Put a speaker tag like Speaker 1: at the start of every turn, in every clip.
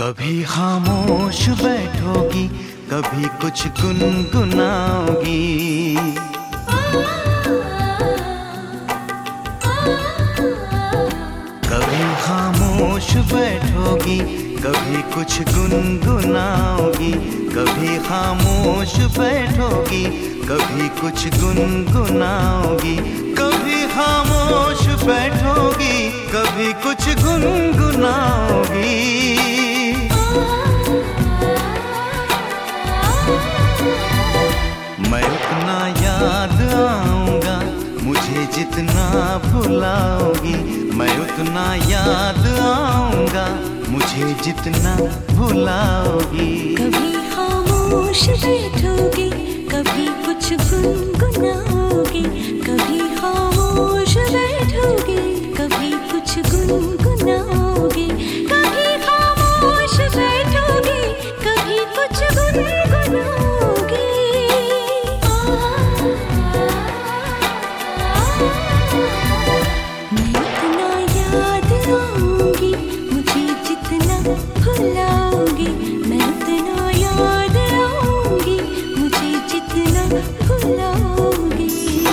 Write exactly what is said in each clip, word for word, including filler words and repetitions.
Speaker 1: कभी खामोश बैठोगी, कभी कुछ गुनगुनाओगी। कभी खामोश बैठोगी, कभी कुछ गुनगुनाओगी। कभी खामोश बैठोगी, कभी कुछ गुनगुनाओगी। कभी खामोश बैठोगी, कभी कुछ गुनगुनाओगी। मैं उतना याद आऊंगा, मुझे जितना भुलाओगी। मैं उतना याद आऊंगा, मुझे जितना भुलाओगी।
Speaker 2: कभी खामोश बैठोगी, कभी कुछ गुनगुनाओगी। कभी खामोश बैठोगी, कभी कुछ गुनगुनाओगी। कभी खामोश बैठोगी, कभी कुछ गुनगुनाओगी। मैं इतना याद आऊंगी, मुझे जितना भुलाओगी। मैं उतना याद आऊंगी, मुझे जितना भुलाओगी।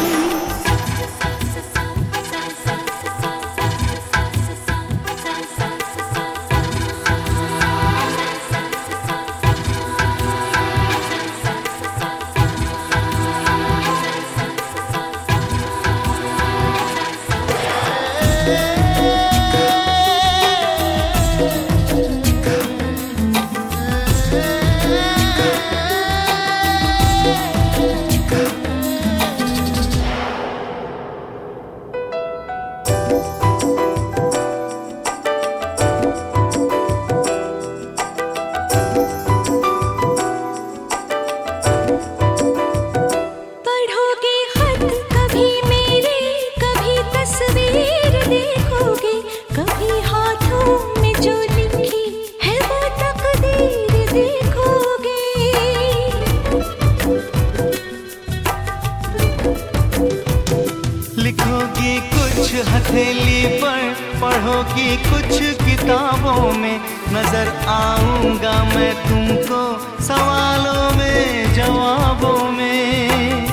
Speaker 1: लिखोगी कुछ हथेली पर, पढ़ोगी कुछ किताबों में। नजर आऊंगा मैं तुमको सवालों में, जवाबों में।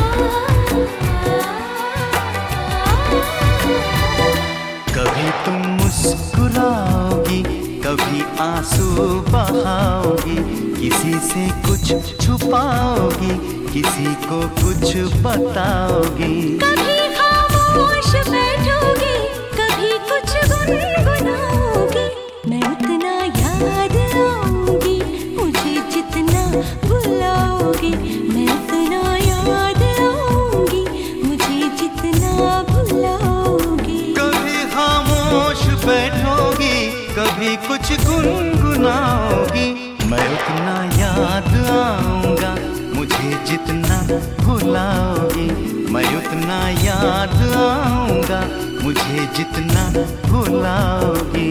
Speaker 1: कभी तुम मुस्कुराओगी, कभी आंसू बहाओगी। किसी से कुछ छुपाओगी, किसी को कुछ बताओगी।
Speaker 2: कभी खामोश बैठोगी, कभी कुछ गुनगुनाओगी। मैं उतना याद आऊंगी, मुझे जितना भुलाओगी। मैं उतना याद आऊंगी, मुझे जितना भुलाओगी।
Speaker 1: कभी खामोश बैठोगी, कभी कुछ गुनगुनाओगी। मैं उतना याद आऊंगा, मुझे जितना भुलाओगी। मैं उतना याद आऊंगा, मुझे जितना भुलाओगी।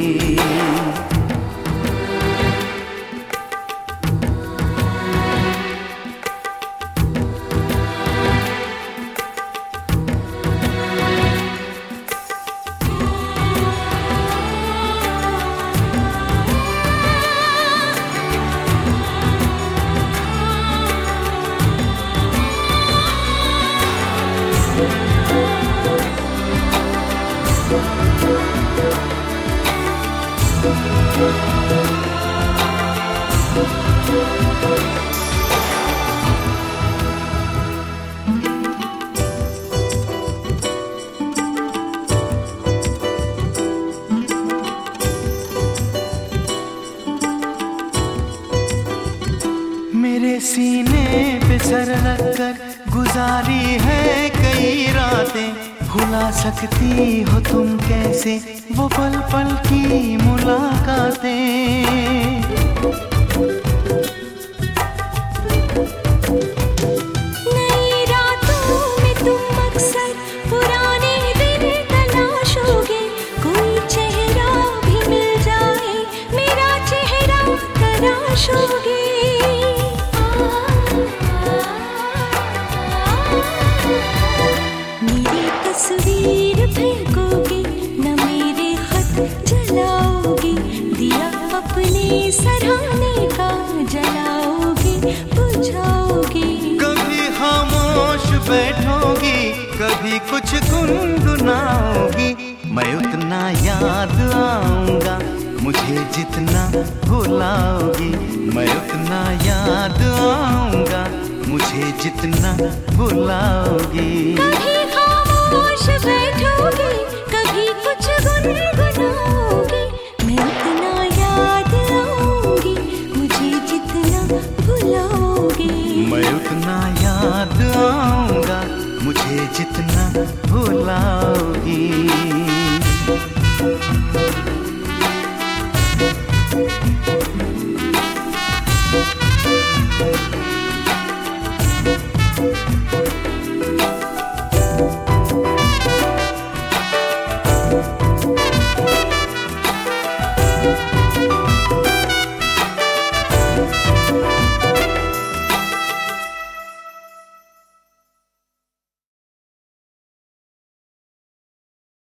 Speaker 1: मेरे सीने पे सर रखकर गुजारी है कई रातें। भुला सकती हो तुम कैसे वो पल पल की मुलाकातें।
Speaker 2: नई रातों में तुम अक्सर पुराने दिन तलाशोगे। कोई चेहरा भी मिल जाए, मेरा चेहरा तराशोगे। मेरी तस्वीर फेंकोगे, न मेरे खत जलाओगे। दिया अपने
Speaker 1: मुझे जितना भुलाओगी मैं उतना याद आऊंगा, मुझे जितना भुलाओगी।
Speaker 2: कभी खामोश बैठोगी, कभी कुछ गुनगुनाओगी, मैं उतना याद आऊंगी, मुझे जितना भुलाओगी।
Speaker 1: मैं उतना याद आऊंगा, मुझे जितना भुलाओगी।
Speaker 2: Thank you.